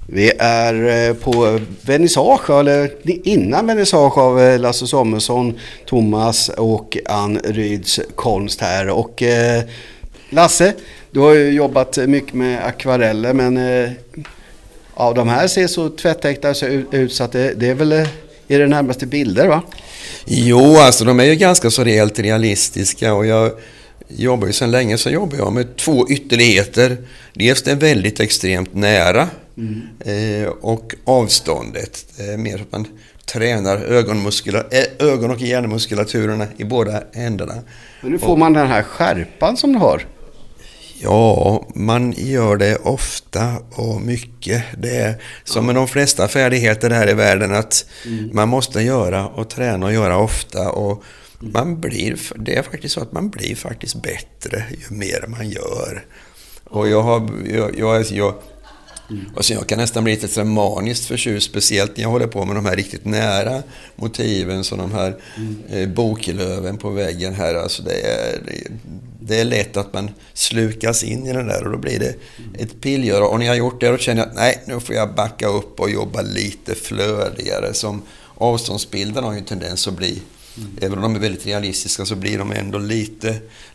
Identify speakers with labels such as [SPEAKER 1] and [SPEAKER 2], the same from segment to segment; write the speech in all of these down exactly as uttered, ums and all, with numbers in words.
[SPEAKER 1] Vi är på vernissage, eller innan vernissage av Lasse Samuelsson, Thomas och Ann Ryds konst här. Och eh, Lasse, du har ju jobbat mycket med akvareller, men eh, ja, de här ser så tvättäkta ut så att det, det är väl i det närmaste bilder, va?
[SPEAKER 2] Jo, alltså de är ju ganska så rejält realistiska, och jag jobbar ju sedan länge så jobbar jag med två ytterligheter. Dels det är väldigt extremt nära mm. eh, och avståndet. Det är mer att man tränar ögonmuskula, äh, ögon- och hjärnmuskulaturerna i båda ändarna.
[SPEAKER 1] Men nu får och, man den här skärpan som du har.
[SPEAKER 2] Ja, man gör det ofta och mycket. Det är som med de flesta färdigheter här i världen, att mm. man måste göra och träna och göra ofta, och man blir, det är faktiskt så att man blir faktiskt bättre ju mer man gör. Och jag har jag, jag, jag, alltså jag kan nästan bli lite så maniskt förtjust, speciellt när jag håller på med de här riktigt nära motiven, som de här eh, bokelöven på väggen här. Alltså det är, det är lätt att man slukas in i den där, och då blir det ett pilgör. Och när jag har gjort det, då känner jag att nej, nu får jag backa upp och jobba lite flödigare. Som avståndsbilden har ju en tendens att bli, mm. även om de är väldigt realistiska, så blir de ändå lite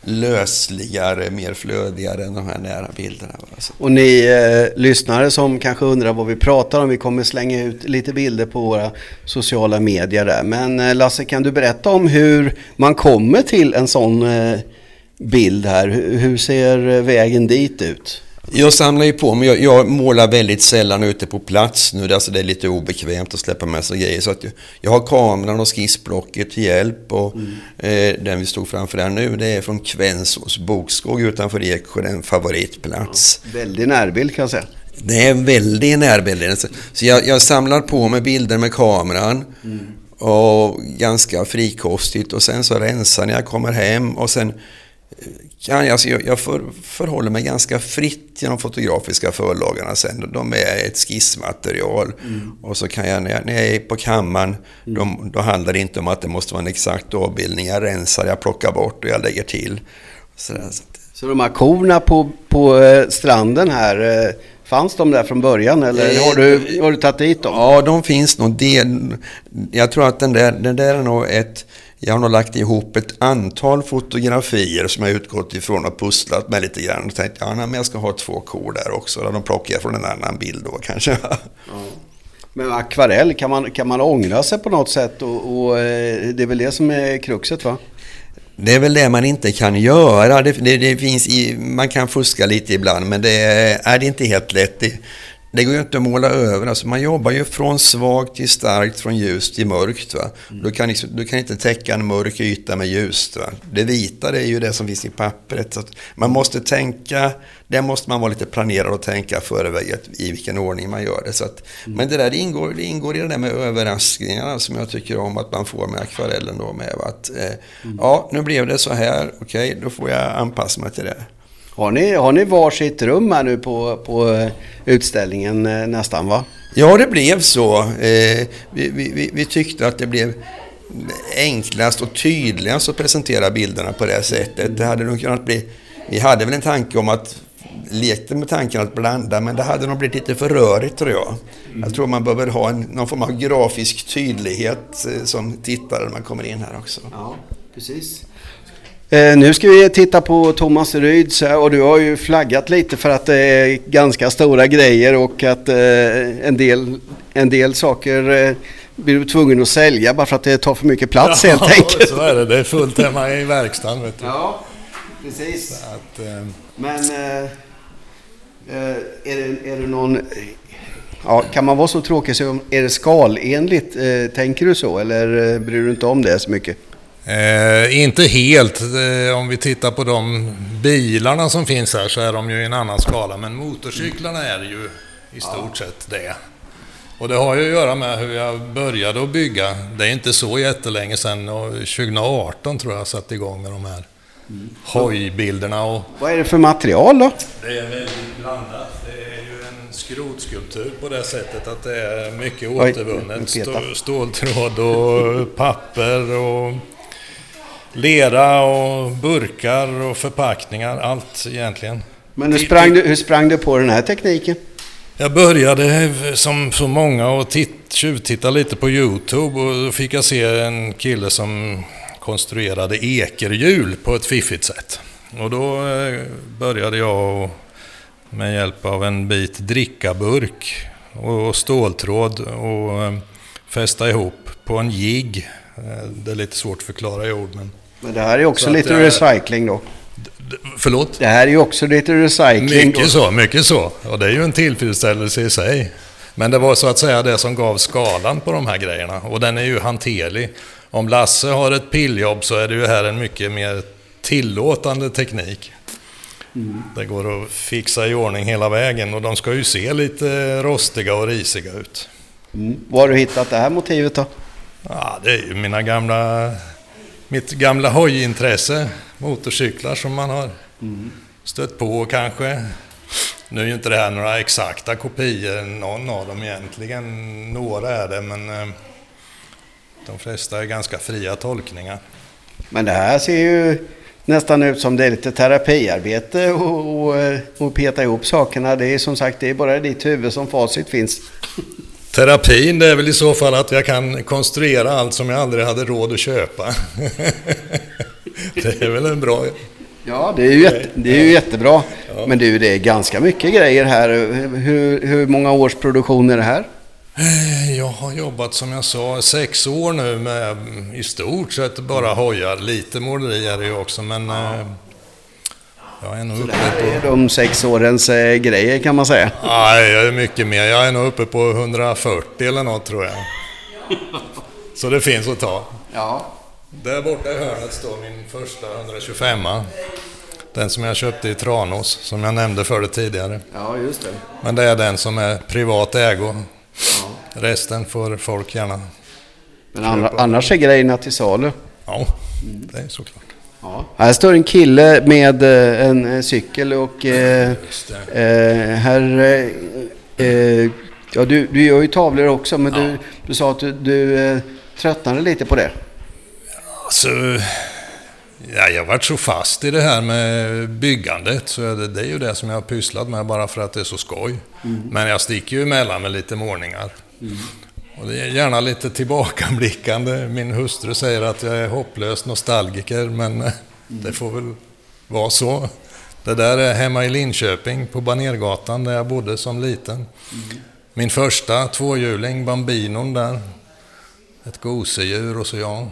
[SPEAKER 2] lösligare, mer flödigare än de här nära bilderna.
[SPEAKER 1] Och ni eh, lyssnare som kanske undrar vad vi pratar om, vi kommer slänga ut lite bilder på våra sociala medier där. Men eh, Lasse, kan du berätta om hur man kommer till en sån eh, bild här? Hur, hur ser vägen dit ut?
[SPEAKER 2] Jag samlar ju på mig, jag, jag målar väldigt sällan ute på plats nu, alltså det är lite obekvämt att släppa med sig grejer, så att jag, jag har kameran och skissblocket till hjälp, och mm. eh, den vi stod framför här nu, det är från Kvänsås bokskog utanför Eksjö, en favoritplats.
[SPEAKER 1] Ja, väldigt närbild kan jag säga.
[SPEAKER 2] Det är väldigt närbild, så jag, jag samlar på mig bilder med kameran mm. och ganska frikostigt, och sen så rensar när jag kommer hem, och sen kan jag, alltså jag, jag för, förhåller mig ganska fritt genom fotografiska förlagarna sen. De är ett skissmaterial. Mm. Och så kan jag, när jag, när jag är på kammaren, mm. då, då handlar det inte om att det måste vara en exakt avbildning. Jag rensar, jag plockar bort och jag lägger till. Så, där, så,
[SPEAKER 1] så de här korna på, på eh, stranden här, eh, fanns de där från början, eller eh, har, du, har du tagit dit dem?
[SPEAKER 2] Ja, de finns nog. Det, jag tror att den där, den där är nog ett... Jag har nog lagt ihop ett antal fotografier som jag utgått ifrån och pusslat med lite grann. Och tänkte, ja, men jag ska ha två kor där också. De plockar jag från en annan bild då kanske. Ja.
[SPEAKER 1] Men akvarell, kan man, kan man ångra sig på något sätt? Och, och det är väl det som är kruxet, va?
[SPEAKER 2] Det är väl det man inte kan göra. Det, det, det finns i, man kan fuska lite ibland, men det är, är det inte helt lätt. Det, Det går ju inte att måla över. Alltså man jobbar ju från svagt till starkt, från ljust till mörkt. Va? Mm. Du, kan liksom, du kan inte täcka en mörk yta med ljust. Va? Det vita, det är ju det som finns i pappret. Så att man måste tänka, där måste man vara lite planerad och tänka förväg i vilken ordning man gör det. Så att, mm. Men det där det ingår, det ingår i det där med överraskningarna som jag tycker om att man får med akvarellen. Då med att, eh, mm. ja, nu blev det så här, okej, okay, då får jag anpassa mig till det.
[SPEAKER 1] Har ni, har ni varsitt rum här nu på, på utställningen nästan, va?
[SPEAKER 2] Ja, det blev så. Eh, vi, vi, vi tyckte att det blev enklast och tydligast att presentera bilderna på det sättet. Det hade nog kunnat bli, vi hade väl en tanke om att lekte med tanken att blanda, men det hade nog blivit lite för rörigt, tror jag. Mm. Jag tror man behöver ha en, någon form av grafisk tydlighet eh, som tittare när man kommer in här också.
[SPEAKER 1] Ja, precis. Eh, nu ska vi titta på Thomas Ryds, och du har ju flaggat lite för att det är ganska stora grejer, och att eh, en, del, en del saker eh, blir du tvungen att sälja bara för att det tar för mycket plats, ja, helt enkelt.
[SPEAKER 3] Så är det, det är fullt hemma i verkstaden, vet du.
[SPEAKER 1] Ja, precis. Så att, eh... Men eh, är, det, är det någon... Ja, kan man vara så tråkig så är det skalenligt, eh, tänker du så, eller bryr du inte om det så mycket?
[SPEAKER 3] Eh, inte helt. Eh, om vi tittar på de bilarna som finns här så är de ju i en annan skala. Men motorcyklarna är ju i stort ja. sett det. Och det har ju att göra med hur jag började att bygga. Det är inte så jättelänge sedan. Och tjugo arton tror jag satt igång med de här mm. hojbilderna. Och
[SPEAKER 1] vad är det för material då?
[SPEAKER 3] Det är väldigt blandat. Det är ju en skrotskulptur på det sättet att det är mycket återvunnet. Stå, ståltråd och papper och lera och burkar och förpackningar, allt egentligen.
[SPEAKER 1] Men hur sprang, du, hur sprang du på den här tekniken?
[SPEAKER 3] Jag började som så många och titt, tjuvtitta lite på YouTube och då fick jag se en kille som konstruerade ekerhjul på ett fiffigt sätt. Och då började jag med hjälp av en bit drickaburk och ståltråd och fästa ihop på en jigg. Det är lite svårt att förklara i ord. Men,
[SPEAKER 1] men det här är också lite jag, recycling då.
[SPEAKER 3] D- förlåt?
[SPEAKER 1] Det här är ju också lite recycling.
[SPEAKER 3] Mycket då. så, mycket så. Och det är ju en tillfredsställelse i sig. Men det var så att säga det som gav skalan på de här grejerna. Och den är ju hanterlig. Om Lasse har ett pilljobb så är det ju här en mycket mer tillåtande teknik. Mm. Det går att fixa i ordning hela vägen och de ska ju se lite rostiga och risiga ut.
[SPEAKER 1] Mm. Var har du hittat det här motivet då?
[SPEAKER 3] Ja, det är ju mina gamla, mitt gamla hojintresse, motorcyklar som man har mm. stött på kanske. Nu är ju inte det här några exakta kopior, någon av dem egentligen, några är det, men eh, de flesta är ganska fria tolkningar.
[SPEAKER 1] Men det här ser ju nästan ut som det är lite terapiarbete och, och, och peta ihop sakerna. Det är som sagt, det är bara i ditt huvud som facit finns.
[SPEAKER 3] Terapin, det är väl i så fall att jag kan konstruera allt som jag aldrig hade råd att köpa. Det är väl en bra...
[SPEAKER 1] Ja, det är ju, jätte, det är ju jättebra. Ja. Men du, det är ganska mycket grejer här. Hur, hur många års produktion är det här?
[SPEAKER 3] Jag har jobbat som jag sa sex år nu med i stort sett bara hojar. Lite måleri är det ju också, men ja. Jag är nog uppe på...
[SPEAKER 1] Det är de sex årens eh, grejer kan man säga.
[SPEAKER 3] Nej, jag är mycket mer. Jag är nog uppe på hundrafyrtio eller något tror jag. Så det finns att ta.
[SPEAKER 1] Ja.
[SPEAKER 3] Där borta i hörnet står min första hundratjugofem. Den som jag köpte i Tranås, som jag nämnde för det tidigare.
[SPEAKER 1] Ja, just det.
[SPEAKER 3] Men det är den som är privat ägo. Ja. Resten får folk gärna.
[SPEAKER 1] Men annars, annars är grejerna till salu.
[SPEAKER 3] Ja, det är såklart.
[SPEAKER 1] Ja. Här står en kille med en cykel och eh, eh, här eh, ja, du, du gör ju tavlor också, men ja. du, du sa att du, du eh, tröttnade lite på det.
[SPEAKER 3] Alltså, ja, jag har varit så fast i det här med byggandet så det, det är ju det som jag har pysslat med bara för att det är så skoj. Mm. Men jag sticker ju emellan med lite målningar. Mm. Och det är gärna lite tillbakablickande. Min hustru säger att jag är hopplös nostalgiker, men mm. det får väl vara så. Det där är hemma i Linköping på Banergatan där jag bodde som liten. Mm. Min första tvåhjuling, Bambinon där. Ett gosedjur och så jag.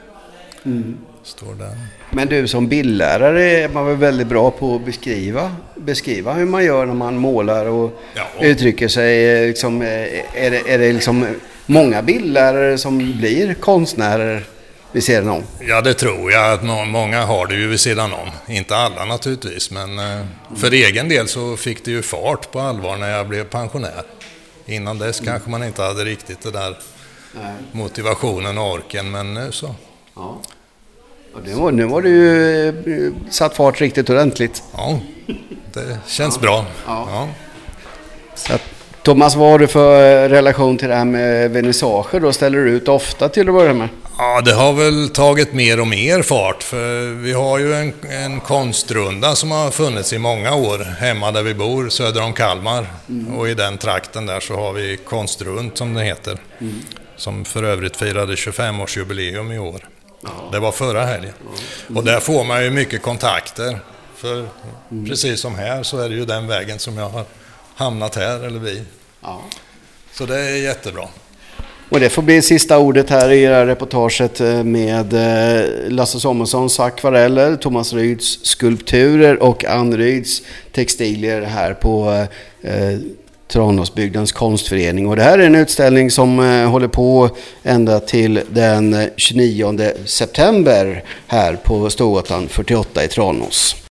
[SPEAKER 3] Mm. Står där.
[SPEAKER 1] Men du som bildlärare är man väl väldigt bra på att beskriva, beskriva hur man gör när man målar och ja. uttrycker sig. Liksom, är, det, är det liksom många bildlärare som blir konstnärer vid sidan om?
[SPEAKER 3] Ja, det tror jag att många har det ju vid sidan om. Inte alla naturligtvis, men mm. för egen del så fick det ju fart på allvar när jag blev pensionär. Innan dess mm. kanske man inte hade riktigt det där Nej. motivationen och orken, men nu så.
[SPEAKER 1] Ja. Och nu, var, nu var du ju satt fart riktigt ordentligt.
[SPEAKER 3] Ja, det känns ja. bra. Ja. Ja.
[SPEAKER 1] Så att, Thomas, vad har du för relation till det här med vernissager? Då ställer du ut ofta till att börja med?
[SPEAKER 3] Ja, det har väl tagit mer och mer fart. För vi har ju en, en konstrunda som har funnits i många år hemma där vi bor, söder om Kalmar. Mm. Och i den trakten där så har vi konstrunt som det heter. Mm. Som för övrigt firade tjugofem-årsjubileum i år. Ja. Det var förra helgen. Ja. Mm. Och där får man ju mycket kontakter. För mm. precis som här så är det ju den vägen som jag har hamnat här, eller vi. Ja. Så det är jättebra.
[SPEAKER 1] Och det får bli sista ordet här i det här reportaget med Lasse Samuelssons akvareller, Thomas Ryds skulpturer och Ann Ryds textilier här på eh, Tranåsbygdens konstförening. Och det här är en utställning som eh, håller på ända till den tjugonionde september här på Stågatan fyrtioåtta i Tranås.